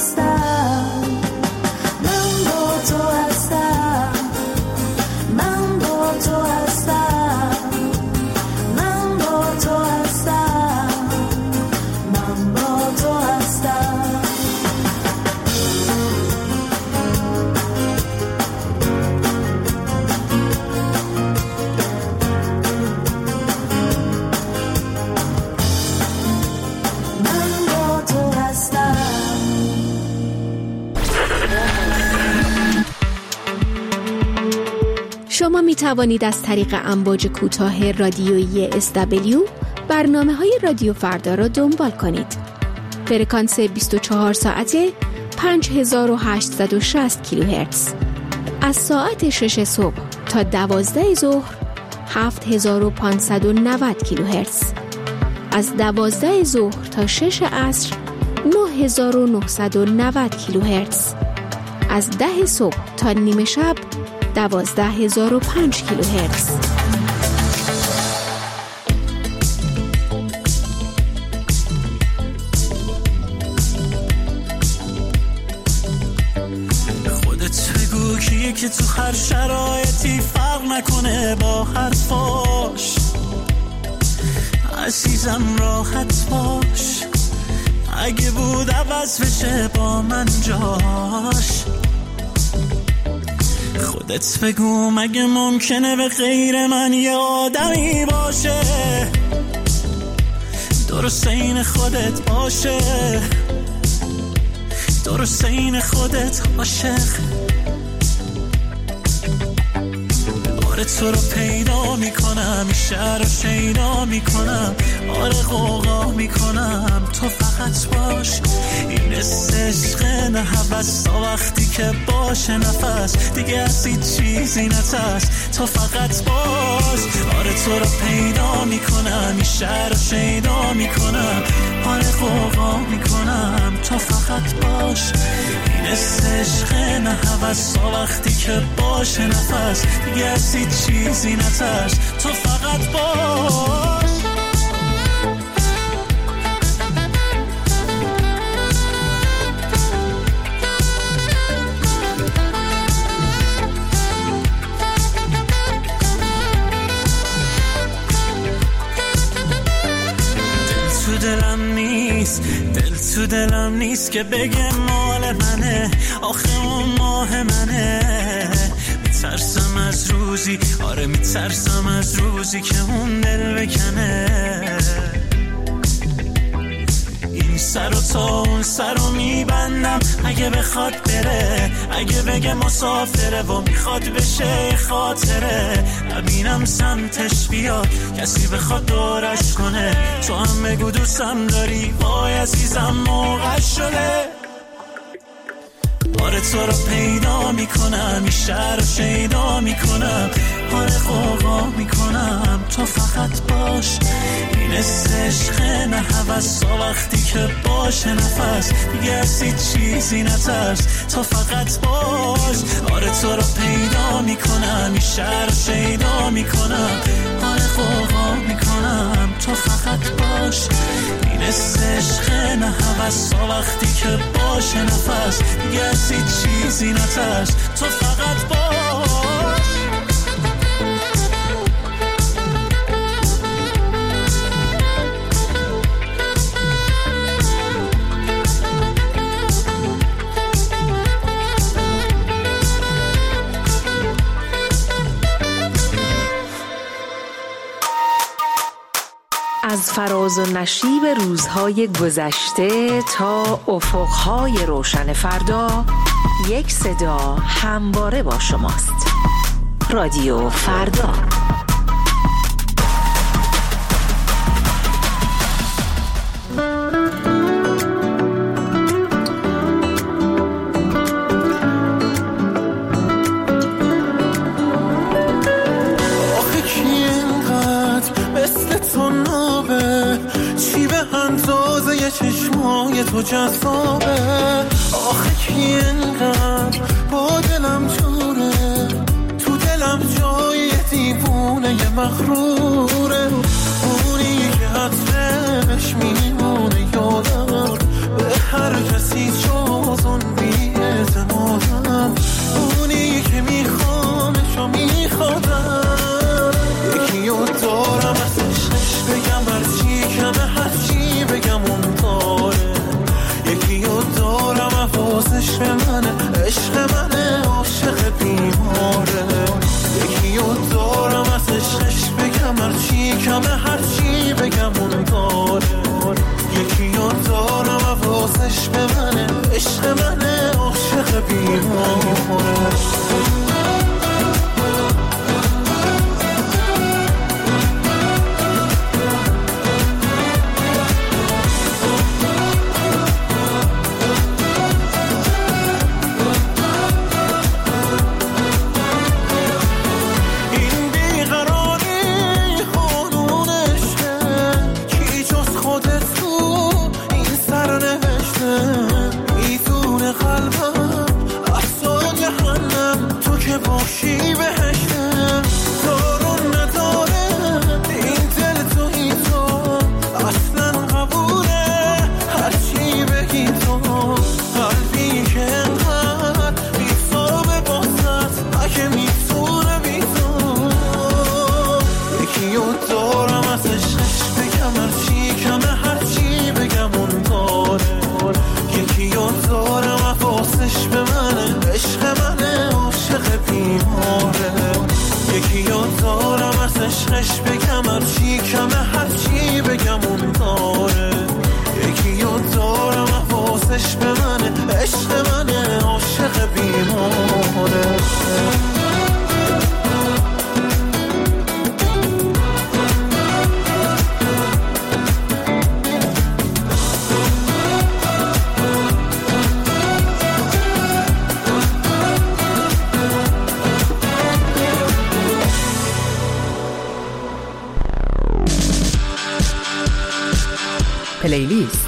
هستم، من با تو هستم، من با تو هستم، من با تو هستم، من با تو هستم. شما می توانید از طریق امواج کوتاه رادیویی SW برنامه‌های رادیو فردا را دنبال کنید. فرکانس 24 ساعته 5860 کیلوهرتز. از ساعت 6 صبح تا 12 ظهر 7590 کیلوهرتز. از 12 ظهر تا 6 عصر 9990 کیلوهرتز. از 10 صبح تا نیمه شب 12005 کیلوهرتز. خودت بگو کیه که تو هر شرایطی فرق نکنه با حرفاش. عزیزم راحت باش، اگه بود عوض بشه با من جاش. خودت بگو مگه ممکنه به غیر من یه آدمی باشه درست این خودت باشه، درست این خودت عاشق. آره تو رو پیدا میکنم، این شهر رو شیدا میکنم، آره غوغا میکنم، تو فقط باش. این عشق نه هوس تا وقتی که باشه نفس دیگه از هیچ چیزی نترس، تو فقط باش. آره تو رو پیدا میکنم، این شهر رو شیدا میکنم، آره غوغا میکنم، تو فقط باش. این عشق نه هوس تا وقتی که باشه نفس دیگه از هیچ چیزی نترس، تو فقط باش. دل تو دلم نیست که بگه مال منه، آخه اون ماه منه. میترسم از روزی، آره میترسم از روزی که اون دل بکنه. این سر و تا اون سر رو میبندم اگه بخواد بره، اگه بگه مسافره و میخواد بشه خاطره. نبینم سمتش بیاد کسی بخواد دورش کنه، تو هم بگو دوستم داری، وای عزیزم موقع شده. آره تو رو پیدا میکنم، این شهر رو شیدا میکنم، آره غوغا میکنم، تو فقط باش. این عشق نه هوس تا وقتی که باشه نفس دیگه از هیچ چیزی نترس، تو فقط باش. آره تو رو پیدا میکنم، این شهر رو شیدا میکنم، آره غوغا میکنم، تو فقط باش. این عشق نه هوس تا وقتی که باشه نفس دیگه از هیچ چیزی نترس، تو فقط باش. از فراز و نشیب روزهای گذشته تا افقهای روشن فردا، یک صدا همواره با شماست. رادیو فردا. چشمای تو جذابه، آخه کی اینقدر با دلم جوره، تو دلم جای دیوونه مغروره. اونی که عطرش میمونه یادم، به هر کسی جز دارم حواسش به منه، عشق منه، عاشق بیماره. یکی رو دارم از عشقش بگم هرچی کمه، هرچی بگم اون داره. یکی رو دارم حواسش به منه، عشق منه، عاشق بیماره. عشقش بگم هرچی کمه، هرچی بگم اون داره. یکی رو دارم حواسش به منه، عشق منه، عاشق بیماره. پلیلیست.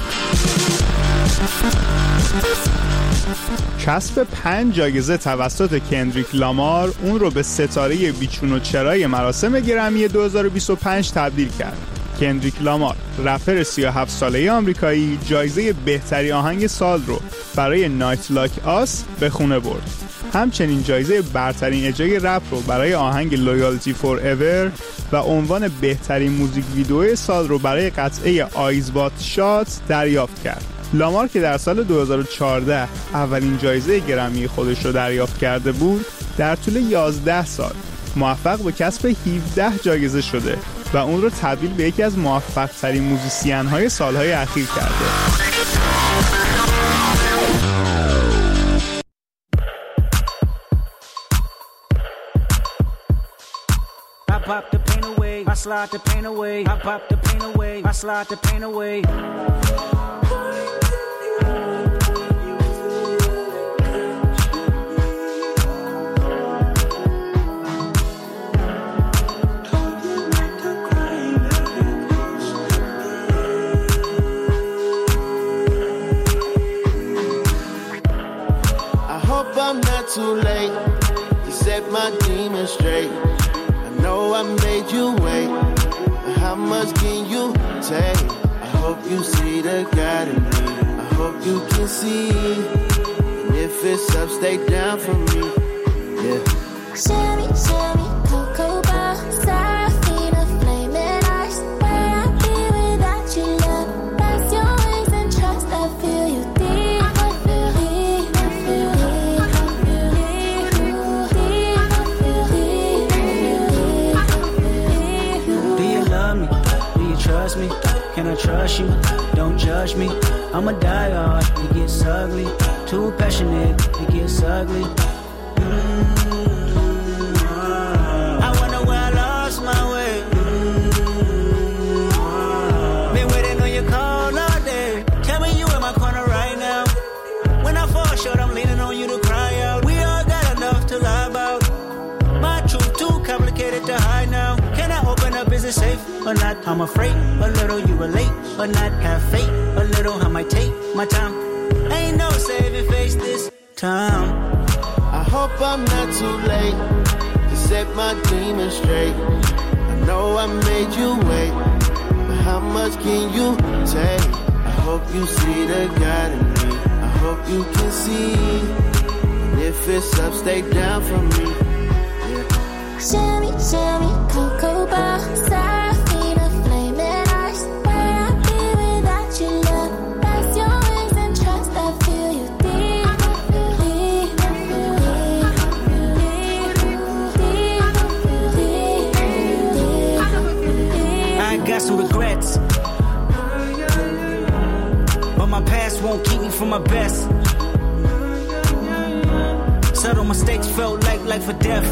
کسب 5 جایزه توسط کندریک لامار اون رو به ستاره بیچون و چرای مراسم گرمی 2025 تبدیل کرد. کندریک لامار، رپر 37 ساله آمریکایی، جایزه بهترین آهنگ سال رو برای نایت لاک آس به خونه برد. همچنین جایزه برترین اجرای رپ رو برای آهنگ لویالتی فور ایور و عنوان بهترین موزیک ویدیو سال رو برای قطعه آیز بات شات دریافت کرد. لامار که در سال 2014 اولین جایزه گرمی خودش رو دریافت کرده بود، در طول 11 سال موفق به کسب 17 جایزه شده و اون رو تبدیل به یکی از موفق ترین موزیسین های سالهای اخیر کرده. Pop the pain away, I slide the pain away. I pop the pain away, I slide the pain away. I hope I'm not too late to set my demons straight. No, I made you wait, but how much can you take? I hope you see the God in me. I hope you can see. And if it's up, stay down for me. Yeah. Sherry, Sherry, Cocoa Bar, Seraphina, flaming ice. Where I'd be without you, love. That's your wings and trust. I feel you deep. I feel deep. I feel deep. I feel deep. I feel deep. Do you love me? Do you trust me? Can I trust you? Don't judge me. I'm a diehard. It gets ugly. Too passionate. It gets ugly. I wonder where I lost my way. Been waiting on your call all day. Tell me you in my corner right now. When I fall short, I'm leaning on you to cry out. We all got enough to lie about. My truth too complicated to hide now. Can I open up? Is it safe or not? I'm afraid a little you relate or not. Have faith a little. I might take my time. Ain't no saving face this time. I hope I'm not too late to set my demons straight. I know I made you wait, but how much can you take? I hope you see the God in me. I hope you can see. And if it's up, stay down for me. Sherry, Sherry, Cocoa Bar, Seraphina, flaming ice. Where I'd be without you, love. That's your wings and trust. I feel waiting for my best. Subtle mistakes felt like life or death.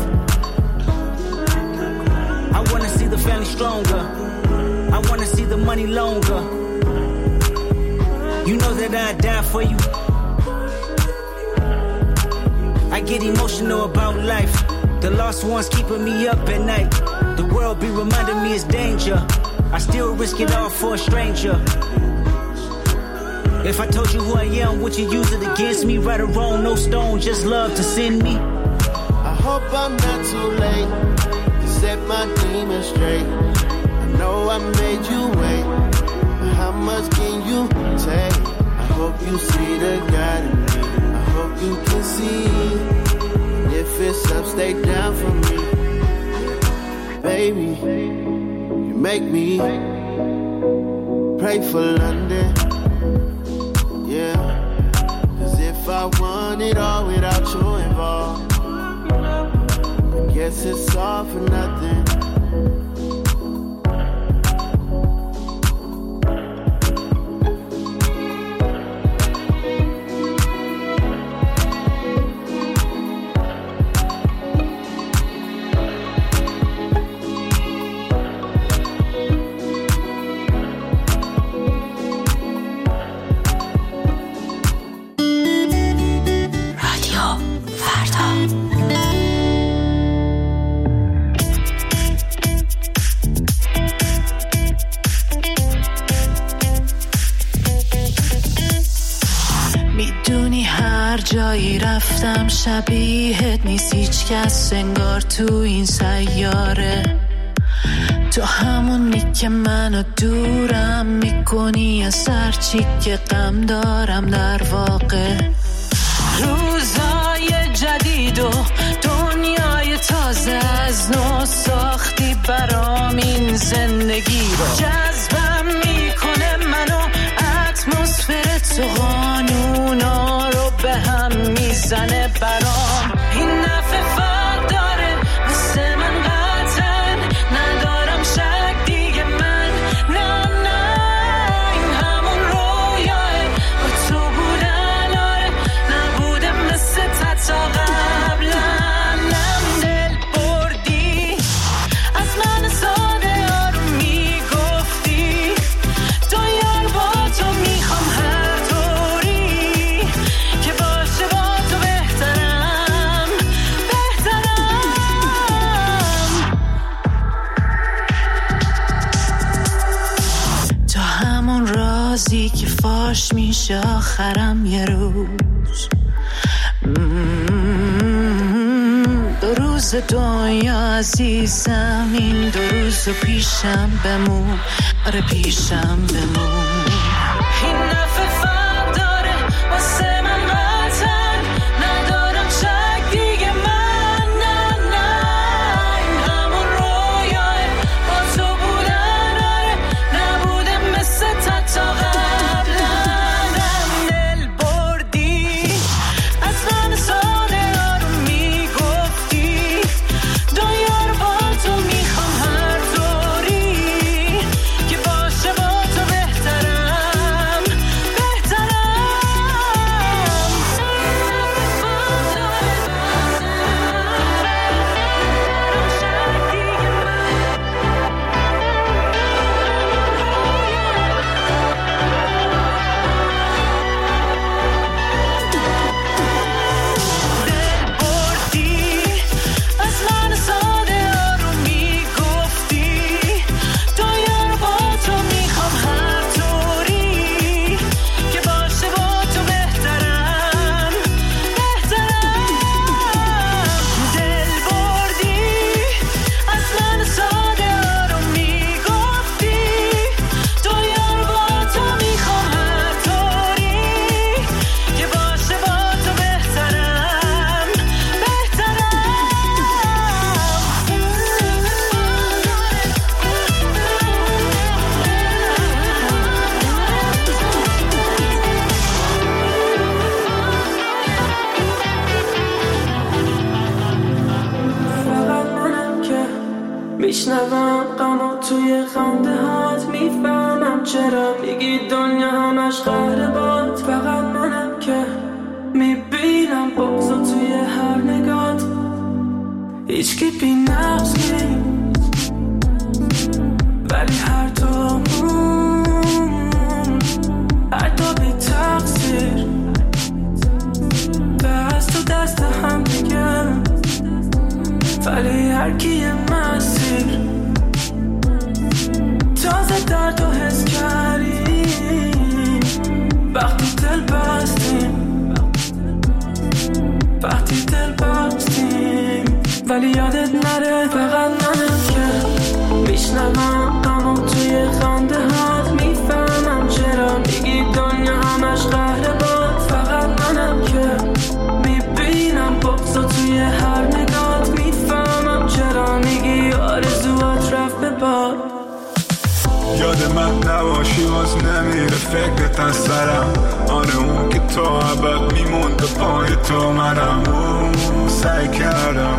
I wanna see the family stronger. I wanna see the money longer. You know that I'd die for you. I get emotional about life. The lost ones keeping me up at night. The world be reminding me it's danger. I still risk it all for a stranger. If I told you who I am, would you use it against me? Right or wrong, no stone, just love to send me. I hope I'm not too late to set my demons straight. I know I made you wait, but how much can you take? I hope you see the God in me. I hope you can see. And if it's up, stay down for me. Baby, you make me pray for London. Yeah, 'cause if I want it all without you involved, I guess it's all for nothing. جایی رفتم شبیهت نیست هیچ کس انگار تو این سیاره. تو همونی که منو دورم میکنی از هرچی که غم دارم. در واقع روزای جدید و دنیای تازه از نو ساختی برام این زندگی رو. جذبم میکنه منو اتمسفر تو قانونا رو به هم میزنه برام. این نفع فرق داره مثل من قطعا ندارم شک دیگه من. نه نه این همون رویاه با تو بودن. آره نبوده مثل تا قبلا. نم دل بردی از من ساده ها رو میگفتی. تو یار با تو میخوام هر طوری که باشه با تو بهترم بهترم. تو همون رازی که فاش میشه آخرم یه روز. دو روز دنیا عزیزم این دو روز پیشم بمون. آره پیشم بمون. این نفع فرق داره واسه من قطعا ندارم شک دیگه من. نه نه این همون رویاه با تو بودن. آره نبوده مثل تا قبلا. نم دل بردی از من ساده ها رو میگفتی. دنیا رو با تو میخوام هر طوری که باشه با تو بهترم بهترم. دل بردی از من ساده ها رو میگفتی. دنیا رو با تو میخوام هر طوری که باشه با تو بهترم بهترم. دل بردی از من ساده ها رو میگفتی. دنیا رو با تو میخوام هر طوری که باشه با تو بهترم بهترم. فقط منم که میشنوم غمو توی خنده هات. میفهمم چرا میگی دنیا همش قهر باد. فقط منم هیچکی بی نقص نیست، ولی هر دومون حتی بی تقصیر دست و دست هم دیگه، ولی هر کی یه مسیر. تازه درد و حس کردیم وقتی دل بستیم، وقتی دل بستیم. ولی یادت نره فقط منم که میشنوم اما توی خنده هات میفهمم چرا میگی دنیا همش قهر باد. فقط منم که میبینم بغضا توی هر نگات، میفهمم چرا میگی آرزوات رفت به باد. یاد من نباشی باز نمیره فکرت از سرم، آره اون که تا ابد میموند پای تو منم. سعی کردم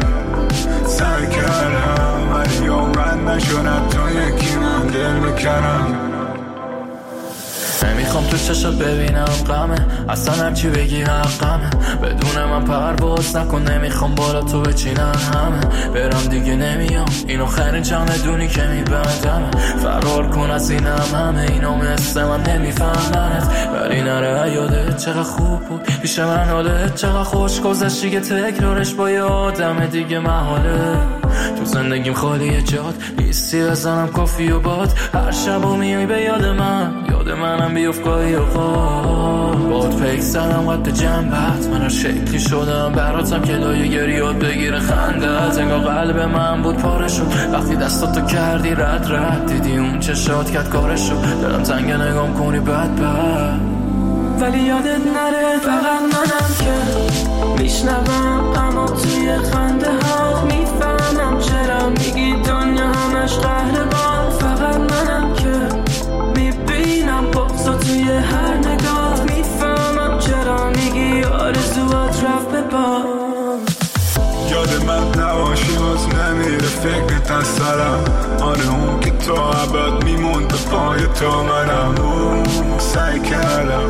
ولی عمرن نشدم تا یکی من دل بکنم. نمیخوام تو چشات ببینم غمه، اصلا هرچی بگی حقمه. بدون من پرواز نکن، نمیخوام بالا تو بچینن همه. برم دیگه نمیام، اینو خیرین چمدونی که میبندم. فرار کن از اینم همه، اینو مثل من نمیفهمنت. ولی نره یادت چقدر خوب بود پیش من، حالت چقدر خوش گذشتی که تکرارش با یه آدم دیگه محاله. تو زندگیم خالیه جاد لیستی بزنم کافی و باد. هر شبو میای به یاد منم بیفت گاهی اوقات. باد پیک زدم قد جنبت، من هر شکلی شدم براتم که لایه گریات بگیره خندت. انگار قلب من بود پاره شد وقتی دستاتو کردی رد دیدی اون چشات کرد کارشو. دلم تنگ نگام کنی بد ولی یادت نره فقط منم که میشنوم اما توی خنده هات میفهمم چرا میگی دنیا همش قهر باد. فقط منم که میبینم بغضا توی هر نگاه، میفهمم چرا میگی آرزوات رفت به باد. یاد من نباشی باز نمیره فکرت از سرم، آره اون که تا ابد میموند پای تو منم. سعی کردم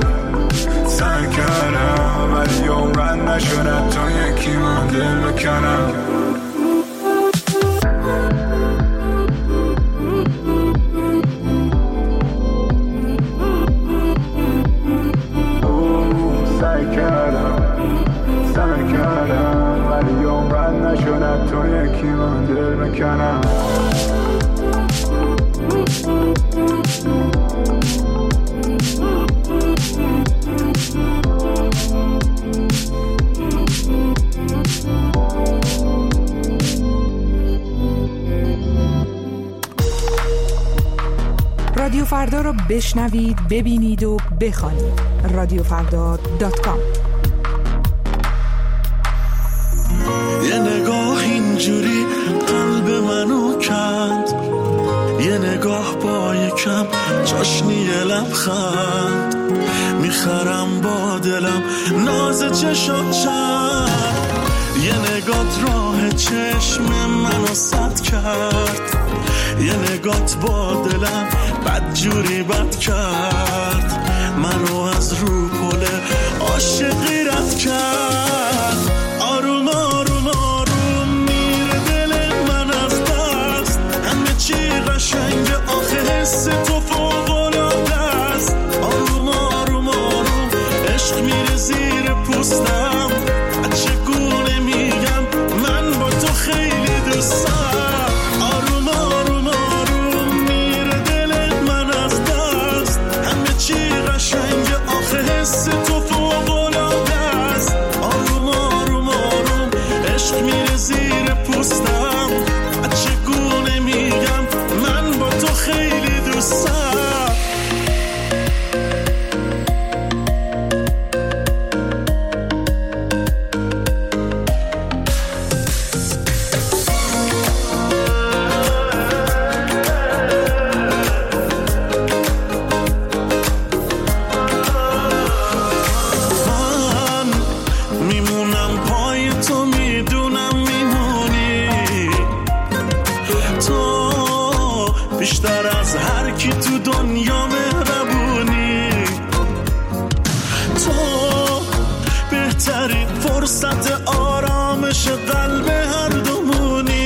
ولی عمرن نشدم تا یکی من دل بکنم. سعی کردم ولی عمرن نشدم تا یکی من دل بکنم. رادیو فردا رو بشنوید، ببینید و بخوانید. رادیوفردا.com. یه نگاه اینجوری قلب منو کند، یه نگاه با یکم چاشنی لبخند. میخرم با دلم ناز چشات چند، یه نگات راه چشم منو سد کرد. یه نگات با دلم بدجوری بد کرد، منو از رو پل عاشقی رد کرد. آروم آروم آروم میره دل من از دست، همه چی قشنگ آخه حس تو فوق‌العاده است. آروم آروم آروم عشق میره زیر پوستم، چگونه میگم من با تو خیلی دوستم. فرصت آرامش قلب هر دومونی.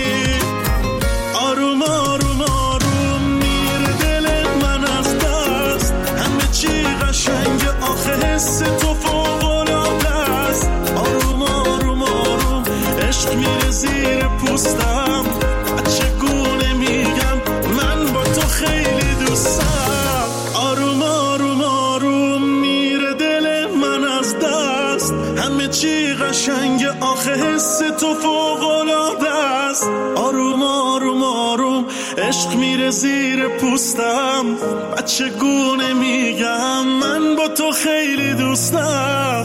است، همه چی قشنگ آخه حس تو فوق‌العاده است. آروم آروم آروم عشق میره زیر پوستم، بچه گونه میگم من با تو خیلی دوستم.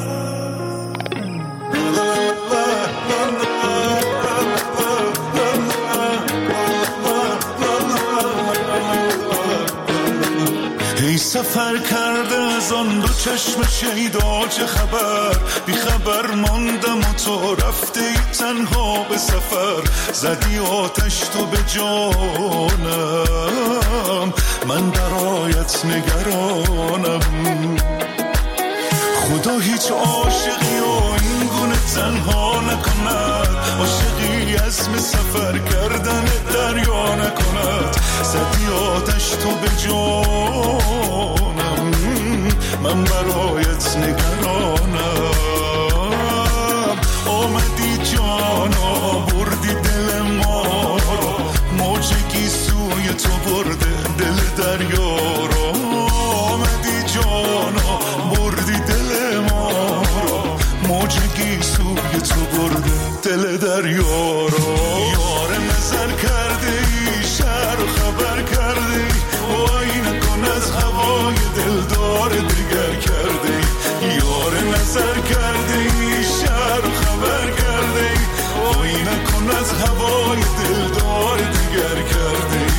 ای سفر کرده از آن دو چشم شیدا چه خبر، بی خبر ماندم و تو رفته ای تنها به سفر. زدی آتش تو به جانم، من برایت نگرانم. خدا هیچ عاشقی و این گونه تنها نکند، عاشقی عزم سفر کردن دریا نکند. زدی آتش تو به جانم، من برایت نگرانم. آمدی جانا بردی دل ما رو، موجگی سوی تو برده دل دریا رو. آمدی جانا بردی دل ما رو، موجگی سوی تو برده دل دریا رو. یار نظر کرده ای شهر و خبر کرده ای، وای نکن از هوای دلدار دیگر کرده ای. یار نظر کرده ای شهر و خبر کرده ای، وای نکن از هوای دلدار دیگر کرده ای.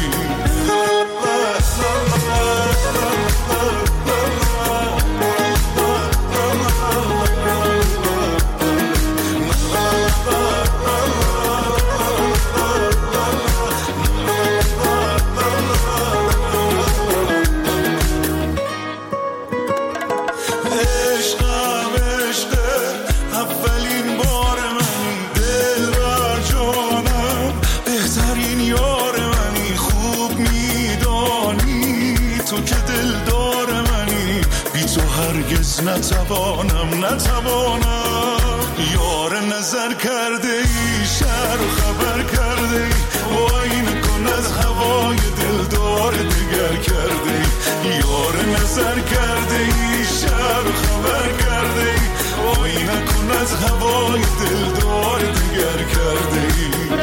نتوانم. یار نظر کرده ای شهر و خبر کرده ای، وای نکن از هوای دلدار دیگر کرده ای. یار نظر کرده ای شهر و خبر کرده ای، وای نکن از هوای دلدار دیگر کرده ای.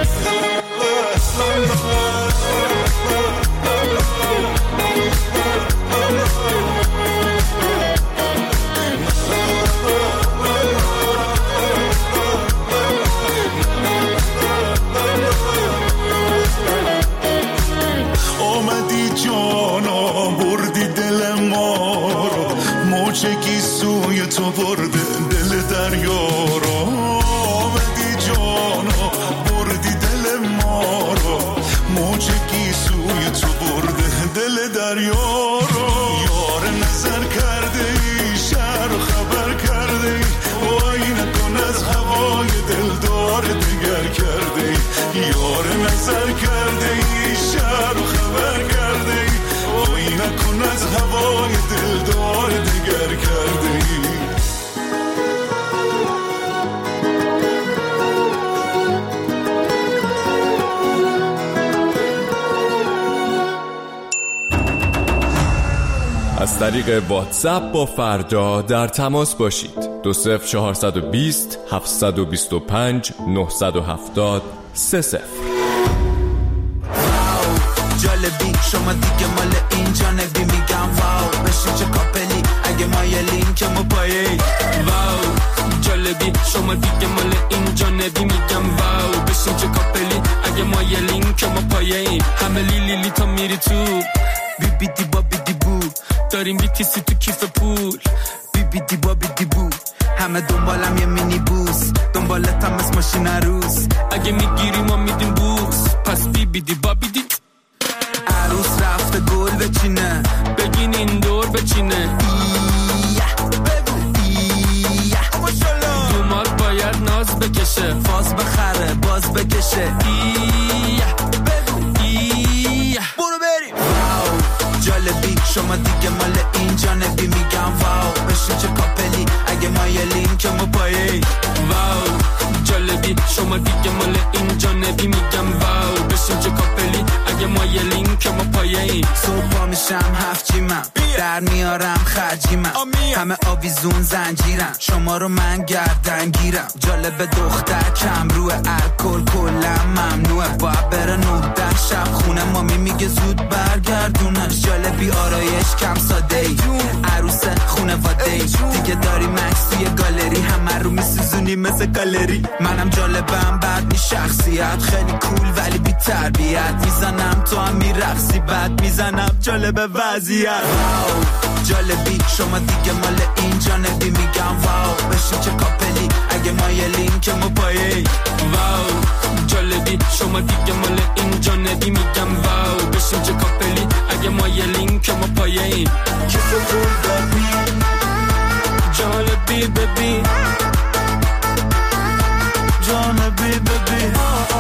موجگی سوی تو برده دل دریا رو. آمدی جانا بردی دل ما رو، موجگی سوی تو برده دل دریا رو. یار نظر کرده ای شهر و خبر کرده ای، وای نکن از هوای دلدار دیگر کرده ای. یار نظر کرده ای شهر و خبر کرده ای، وای نکن از هوای دلدار دیگر کرده ای. از طریق واتساپ با فردا در تماس باشید. 20420 725 970 30. جالبی شما دیگه مال اینجا نبی، میگم واو بشین چه کاپلی اگه مایلین که ما پایه. واو جالبی شما دیگه مال اینجا نبی، میگم واو بشین چه کاپلی اگه مایلین که ما پایه. همه لیلی تا میری تو بی بی دی با بی دی بو، داریم بیتیسی تو کیف پول بی بی دی با بی دی بو. همه دنبالم یه مینی بوس، دنبالتم از ماشین عروس، اگه میگیری ما میدیم بوس، پس بی بی دی با بی دی. عروس رفته گل بچینه، بگین این دور بچینه. دومات باید ناز بکشه، فاز بخره باز بکشه. برو بریم. جالبی شما دیگه مال اینجا نبی، میگم واو بشین چه کاپلی اگه مایلین که ما پایه. واو جالبی شما دیگه مال اینجا نبی، میگم واو بشین چه کاپلی اگه مایلین که ما پایه. صبح پا میشم 7 جیمم، در میارم خرجیمم همه آویزون زنجیرم شما رو من گردن گیرم جالب دختر کم روه الکل کلم ممنوعه باید بره 9 شب خونه مامی میگه زود برگردونش جالبی آرایش کم ساده ای عروس خونواده ای دیگه داری مکس توی گالری همه رو میسوزونی مثل گالری منم جالبم بعد می شخصیت خیلی کول ولی بی تربیت میزنم تو هم میرقصی بعد میزنم جالب وضعیت جالبی شما دیگه مال اینجا نبی میگم واو بشین چه کاپلی اگه مایلین که ما پایه واو جالبی شما دیگه مال اینجا نبی میگم واو بشین چه کاپلی اگه مایلین که ما پایه جالبی ببین جالبی ببین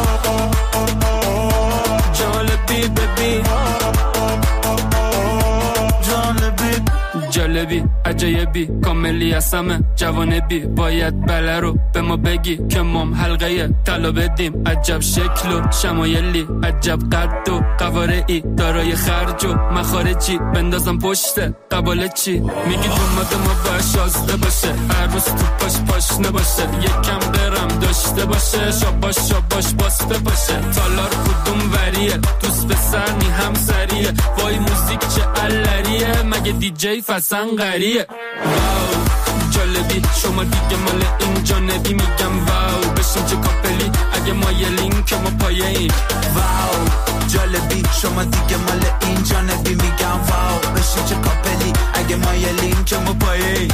جالبی ببین جالبی عجایبی کاملی از همه جوانبی باید بله رو به ما بگی که مام حلقه طلا بدیم عجب شکل و شمایلی عجب قد و قوارعی دارای خرج و مخارجی بندازم پشت قباله چی میگی دومد ما باید شازده باشه عروس تو پاش پاشنه باشه یکم برم داشته باشه شاباش باسته باشه تالار کدوم وریه دوست به سرنی هم سریه وای موزیک چه علریه مگه دیجی فسن غریه واو جالبی شما دیگه مال اینجا نبی میگم واو بشین چه کاپلی اگه مایلین که ما پایه این واو جالبی شما دیگه مال اینجا نبی میگم واو بشین چه کاپلی اگه مایلین که ما پایه این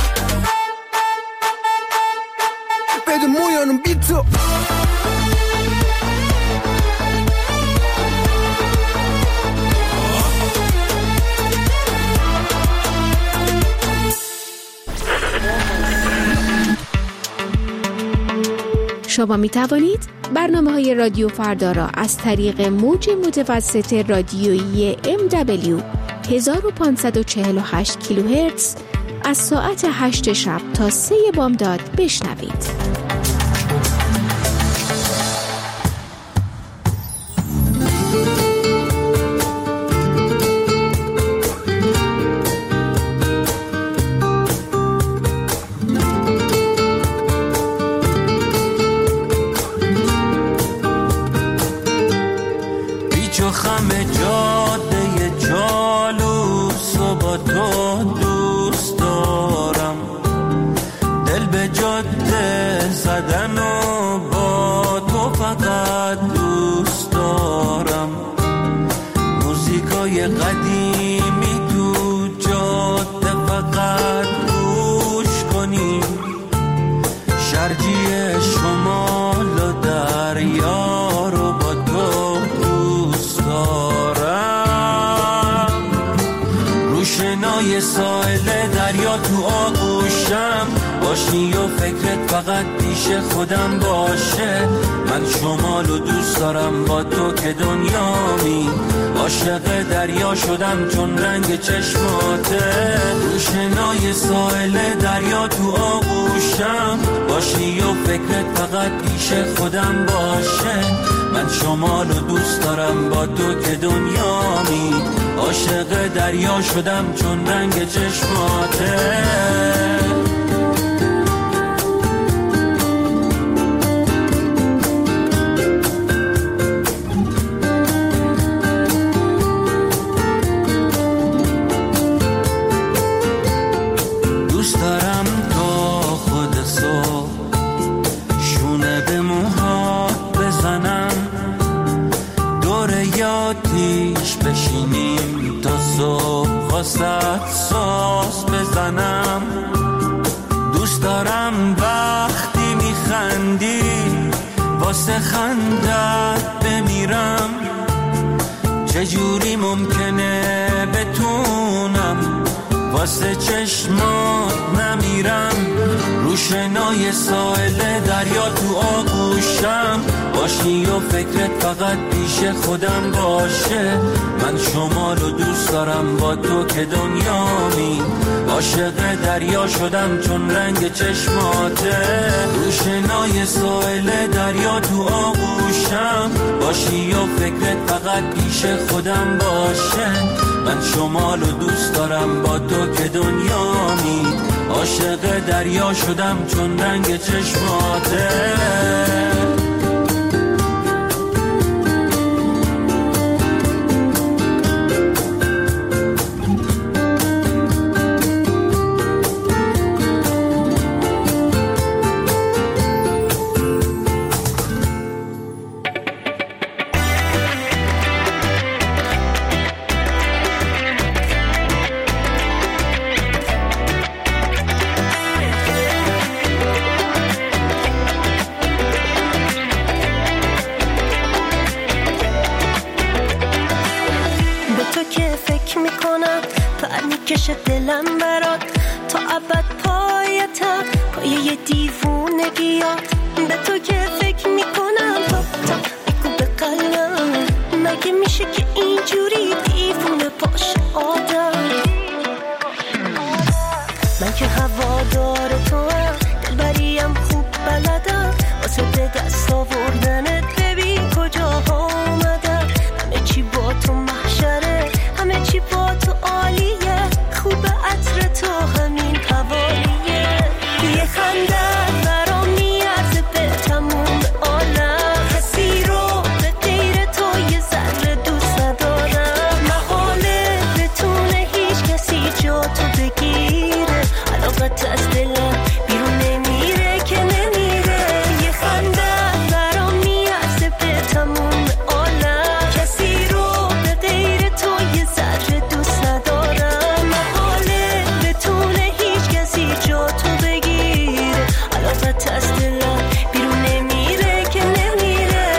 بده مویانم بی تو شما می توانید برنامه‌های رادیو فردا را از طریق موج متوسط رادیویی MW 1548 کیلوهرتز از ساعت 8 شب تا 3 بامداد بشنوید. باشی و فکرت فقط پیش خودم باشه من شمالو دوست دارم با تو که دنیامی عاشق دریا شدم چون رنگ چشماته روشنای ساحل دریا تو آغوشم باشی و فکرت فقط پیش خودم باشه من شمالو دوست دارم با تو که دنیامی عاشق دریا شدم چون رنگ چشماته ساز بزنم دوست دارم وقتی میخندی واسه خندت بمیرم چجوری ممکنه بتونم واسه چشمات نمیرم روشنای ساحل دریا تو آغوشم باشی و فکرت فقط پیش خودم باشه من شمالو دوست دارم با تو که دنیامی عاشق دریا شدم چون رنگ چشماته روشنای ساحل دریا تو آغوشم باشی و فکرت فقط پیش خودم باشه من شمالو دوست دارم با تو که دنیامی، عاشق دریا شدم چون رنگ چشماته. دلم برات تا ابد پایتم، پایه دیوونگیات. به تو که فکر میکنم تا بگو به قلبم، مگه میشه که اینجوری دیوونه باشه آدم؟ من که هوادار تو هم، دلبریم خوب بلدم، واسه به دست آوردنت ببین کجا آمدم. همه چی با تو محشره، همه چی با تو عالیه، خوب عطر تو همین حوالیه. یه خنده برام میارزه به تموم عالم، کسی رو به غیر تو یه ذره دوست ندارم. محاله بتونه هیچ کسی جا تو بگیره، علاقت از دلم بیرون نمیره که نمیره. یه خنده برام میارزه به تموم عالم، کسی رو به غیر تو یه ذره دوست ندارم. از دلم بیرون نمیره که نمیره.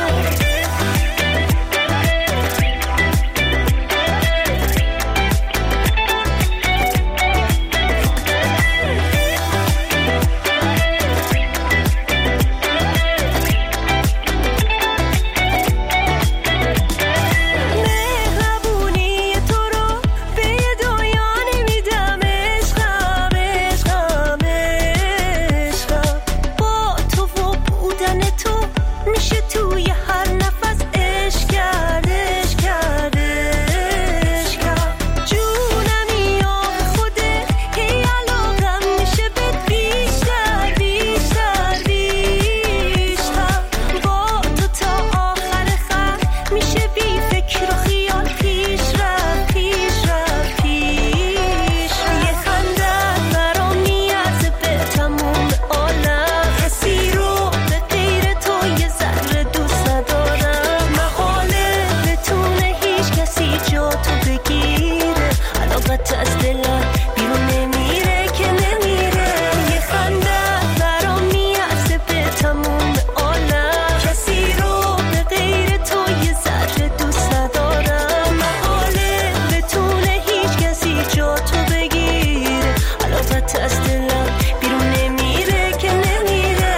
مهربونی تو رو به یه دنیا نمیدم، عشقم عشقم عشقم. با تو و بودن تو میشه توی هر نفس عشق کرد عشق کرد عشق کرد. جونمی یا خوده هی علاقم میشه به بیشتر بیشتر بیشتر. با تو تا آخر خط میشه بی فکر و خیال پیش رفت پیش رفت پیش. یه خنده برام میارزه به تموم عالم، کسی رو به غیر تو یه ذره دوست ندارم. محاله بتونه هیچ کسی جا تو بگیره، علاقت از دلم بیرون نمیره که نمیره. یه خنده برام میارزه به تموم عالم، کسی رو به غیر تو یه ذره دوست ندارم. محاله بتونه هیچ کسی جا تو بگیره، علاقت از دلم بیرون نمیره که نمیره.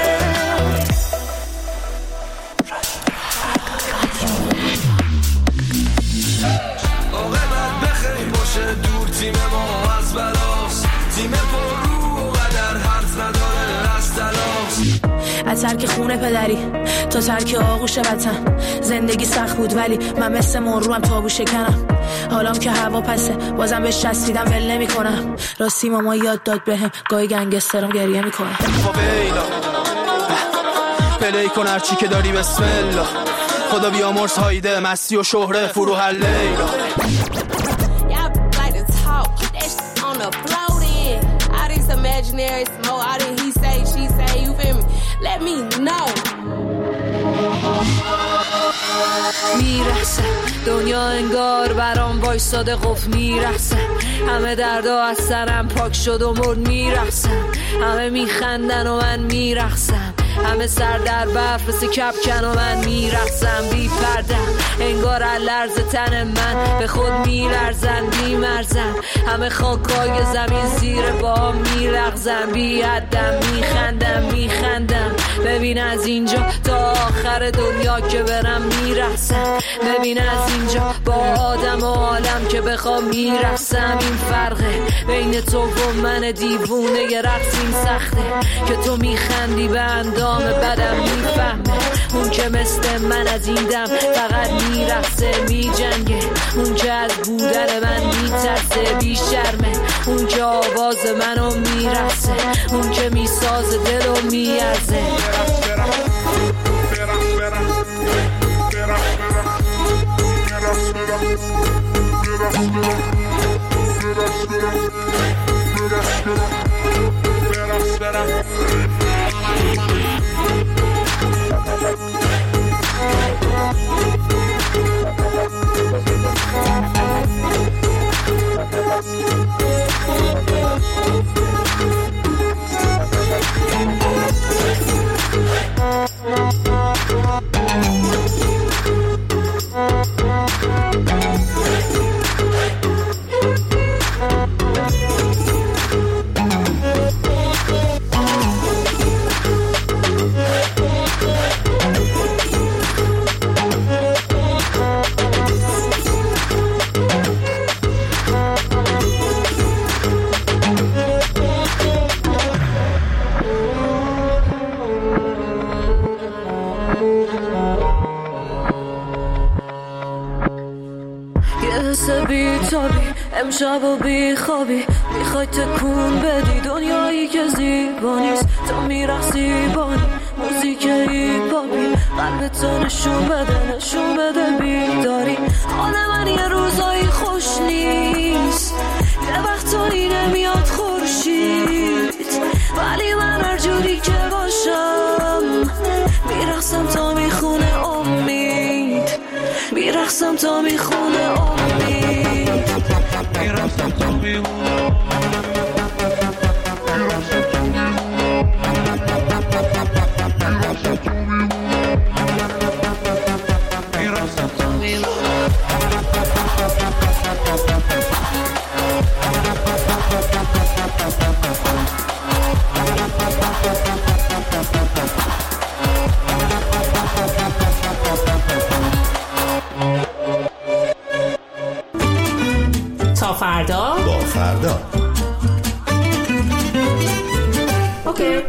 عاقبت بخیر باشه دور تیم ما از بلاست، تیم پر رو و قدر حرف نداره از تلاش. از ترک خونه پدری تا ترک آغوش وطن، زندگی سخت بود ولی من مثل مروم تابو شکنم. حالام که هوا پسه بازم بهش چسبیدم ول نمی کنم. راستی ماما یاد داد بهم گاهی گنگسترم گریه میکنم. فاویلا پلی کن هرچی که داری بسم الله، خدا بیامرز هایده مستی و شهره فرو هر لیلا. Imaginary smoke, all that he say, she say, you feel me? Let me know. میرخصه دنیا انگار برام وایساده قفل میرخصه، همه دردا از سرم پاک شد و مرد میرخصم. همه میخندن و من میرخصم، همه سر در برف مثل کپکن و من میرخصم. بی پردم انگار لرز تن من به خود میلرزن بیمرزن. همه خاکای زمین زیر با میلغزن، بی حدم میخندم میخندم. ببین از اینجا تا آخر دنیا که برم میرخصم، ببین از اینجا با آدم و عالم که بخوام میرخصم. این فرقه بین تو و من دیوونه، یه رقص این سخته که تو میخندی به اندام بدم میفهمه. اون که مثل من از این دم فقط میرقصه میجنگه، اون که از بودن من میترسه بیشرمه، اون که آواز منو میرقصه، اون که میسازه دلو میارزه. امشب و بی خوابی میخوای تکون بدی دنیایی که زیبا نیست، تو میرقصی بانی موزیک هیپاپی، قلبتو نشون بده بیداری. حال من یه روزایی خوش نیست، یه وقتایی نمیاد خورشید، ولی من هر جوری که باشم میرقصم تا میخونه امید، میرقصم تا میخونه امید، میرقصم تا میخونه تا فردا با فردا. اوکی.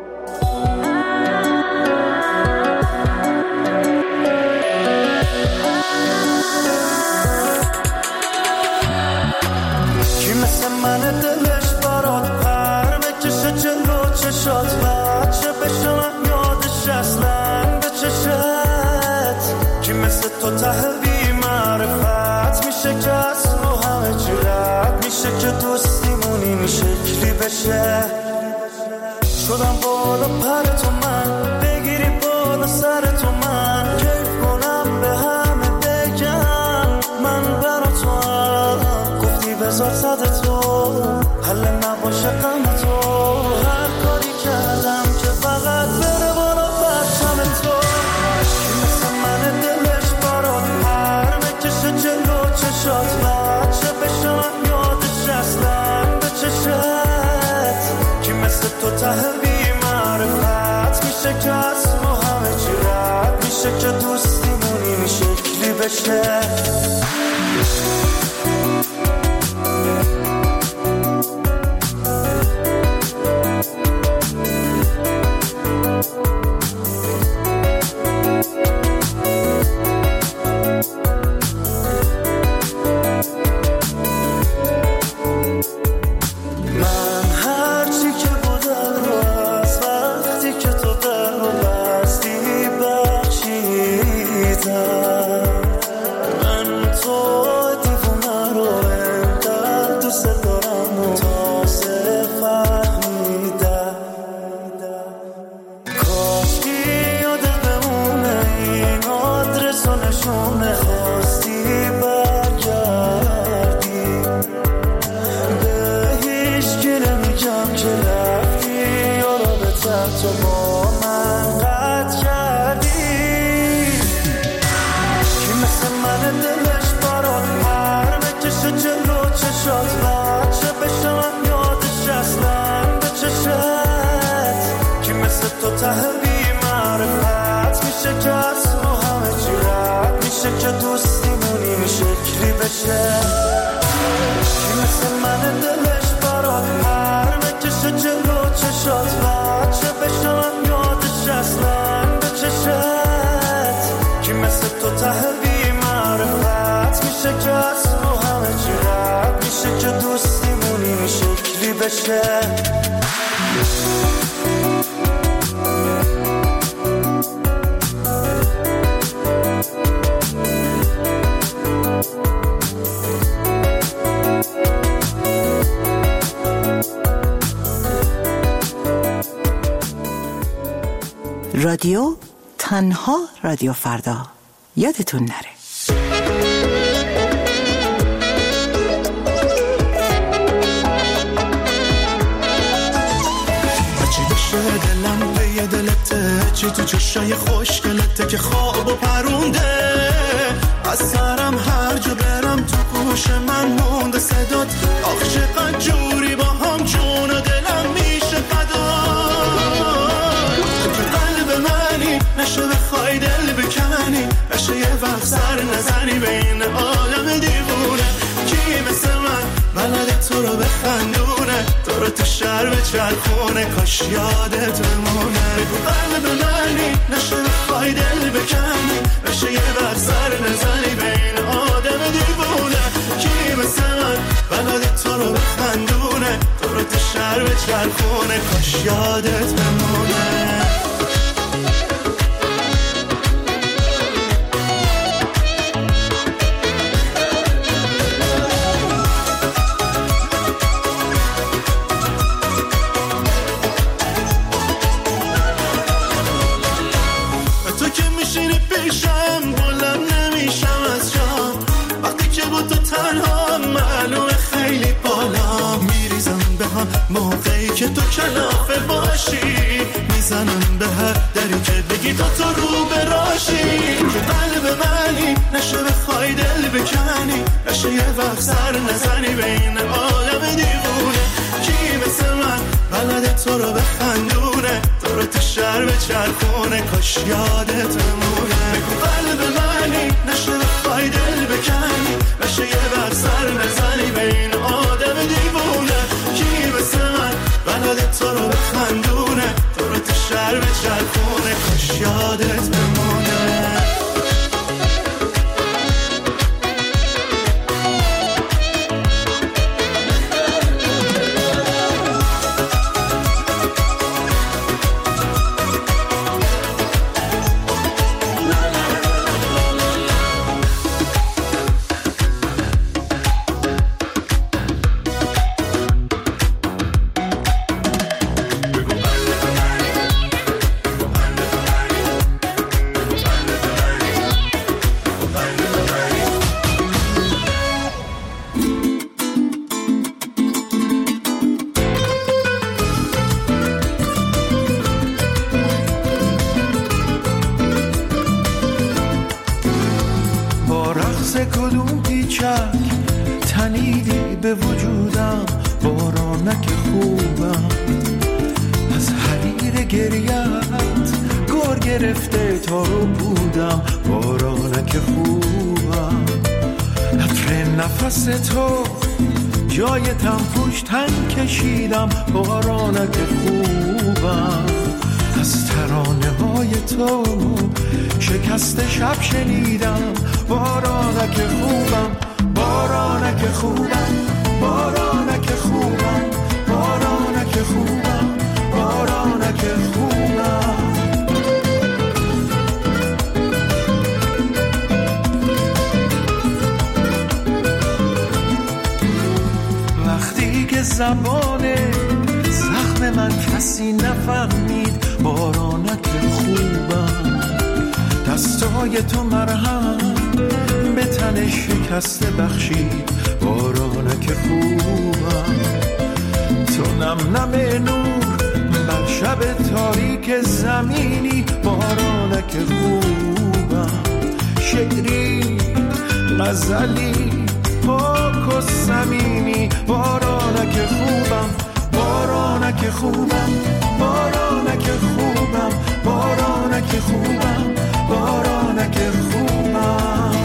کی مثل من دلش برات پر بکشه جلو چشات، بچه بشم یادش اصلا به چشت، کی مثل تو ته بی معرفت میشه که از رو همه چی رد میشه، که دوستیمون این شکلی بشه. شدم بالا پر تو من بگیری بالا سر تو من، کیف کنم به همه بگم من برا تو هم، گفتی بذار صد تو حل نباشه غم تو، هر کاری کردم که فقط بره بالا پرچم تو. مثل من دلش برات پر بکشه جلو چشات، بچه بشم یادش اصلا به چشت، کی مثل تو ته بی معرفت میشه که از ما همه چی رد میشه، که دوستیمون این شکلی بشه. بچه بشم یادش اصلا به چشم بشه. رادیو تنها رادیو فردا، یادتون نره. چی بشه دلم به یه دلته، چی تو چشای خوشگلته که خواب و پرونده، از سرم هر جا برم تو گوش من مونده صدات، آخ چقدر جوری با هم جون و دلم میشه فدا. تو قلب منی نشه بخوای دل بکنی، نشه یه وقت سر نزنی بین آدم دیوونه، کی مثل من بلده تو رو بخندونه، تو رو تو شهر به چرخونه، کاش یادت بمونه. بگو قلب منی نشه بخوای دل بکنی، نشه یه وقت سر نزنی بین آدم دیوونه، کی مثل من بلده تو رو بخندونه، تو رو تو شهر به چرخونه، کاش یادت بمونه. موقعی که تو کلافه باشی، میزنم به هر دری که بگی تا تو رو براشی، که قلب منی نشه بخوای دل بکنی، نشه یه وقت سر نزنی بین آدم دیوونه، کی مثل من بلده تو رو بخندونه، تو رو تو شهر به چرخونه، کاش یادت بمونه. بگو قلب منی نشه بخوای دل بکنی، نشه یه وقت سر نزنی بین آدم دیوونه، کی مثل من بلده تو رو بخندونه، تو رو تو شهر به چرخونه، کاش یادت بمونه. کدوم پیچک تنیدی به وجودم، بارانک خوبم از حریر گریت، گور گرفته تا رو بودم، بارانک خوبم عطر نفس تو جای تنفوش تن کشیدم، بارانک خوبم از ترانه های تو شکست شب شنیدم، بارانک خوبم، بارانک خوبم، بارانک خوبم، بارانک خوبم، بارانک خوبم. وقتی که زبان زخم من کسی نفهمید، بارانک خوبم دستای تو مرهم به تن شکسته بخشید، بارانک خوبم تو نم نم نور بر شب تاریک زمینی، بارانک خوبم شعری غزلی پاک و صمیمی، بارانک خوبم، بارانک خوبم، بارانک خوبم، بارانک خوبم، بارانک خوبم.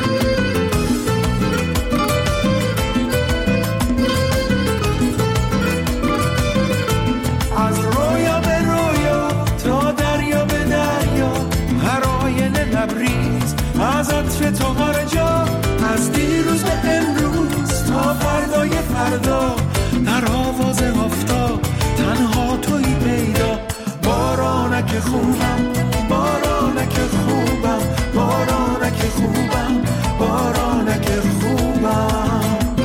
از رویا به رویا تا دریا به دریا، هر آینه لبریز از عطر تو هر جا، از دیروز به امروز تا فردای فردا، در آواز بارانک خوبم بارانک خوبم بارانک خوبم بارانک خوبم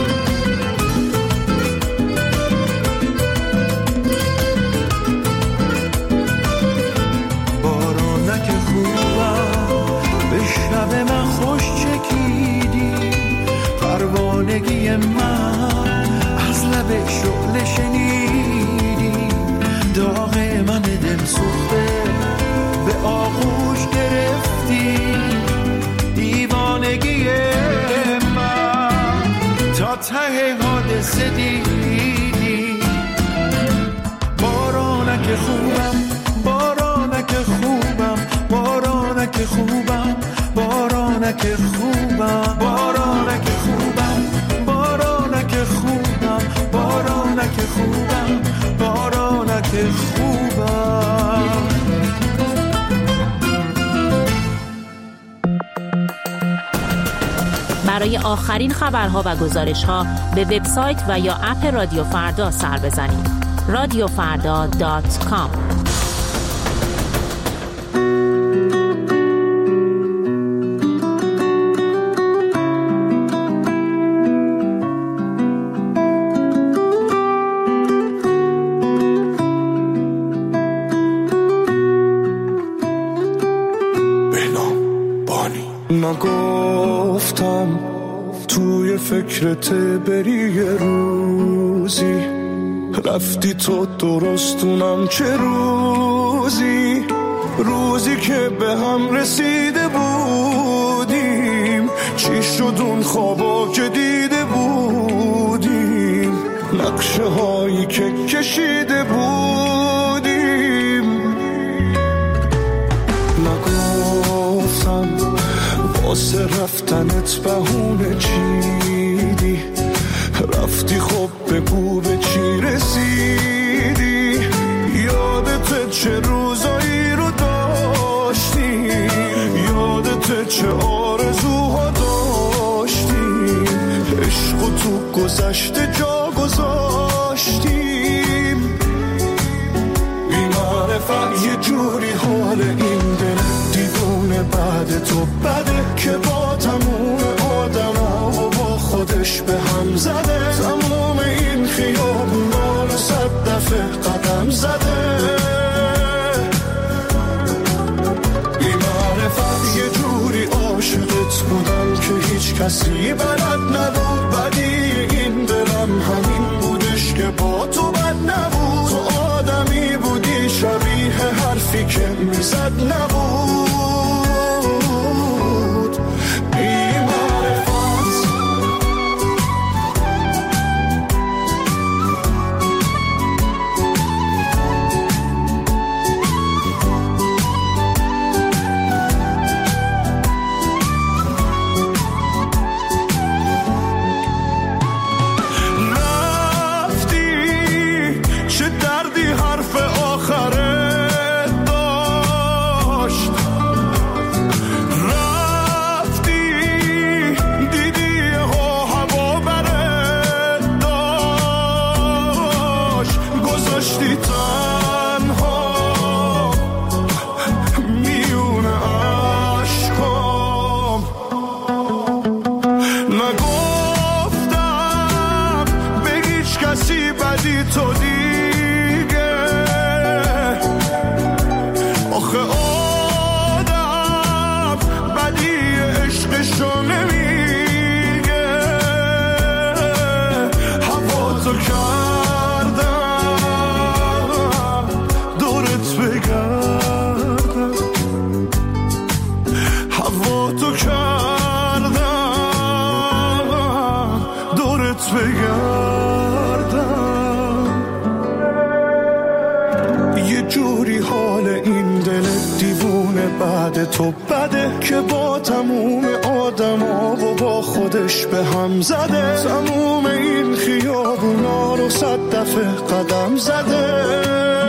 بارانک خوبم به شب من خوش چکیدی پروانگی من از لب شعله شنیدی داغ من دل سوخته به آغوش گرفتی دیوانگی من تا ته حادثه دیدی بارانک خوبم بارانک خوبم بارانک خوبم بارانک خوبم بارانک خوبم بارانک خوبم بارانک خوبم بارانک خوبم برای آخرین خبرها و گزارش‌ها به وبسایت و یا اپ رادیو فردا سر بزنید. radiofarda.com نگفتم توی فکرت بری یه روزی رفتی تو درستونم چه روزی روزی که به هم رسیده بودیم چی شد اون خوابا که دیده بودیم نقشه هایی که کشیده بودیم نگفتم واسه رفتنت بهونه چیدی رفتی خب بگو به چی رسیدی یادت چه روزایی رو داشتی یادت چه آرزوها داشتیم عشق تو گذشته جا گذاشتیم بی‌معرفت یه جوری حال این دل دیوونه بعد تو بده که با تموم آدما و با خودش به هم زده تموم این خیابونا رو 100 دفعه قدم زده بی‌معرفت یه جوری عاشقت بودم که هیچ کسی بلد نبود بدی این دلم همین بودش که با تو بد نبود تو آدمی بودی شبیه حرفی که میزد نبود تو بده که با تموم آدما و با خودش به هم زده تموم این خیابونا رو 100 دفعه قدم زده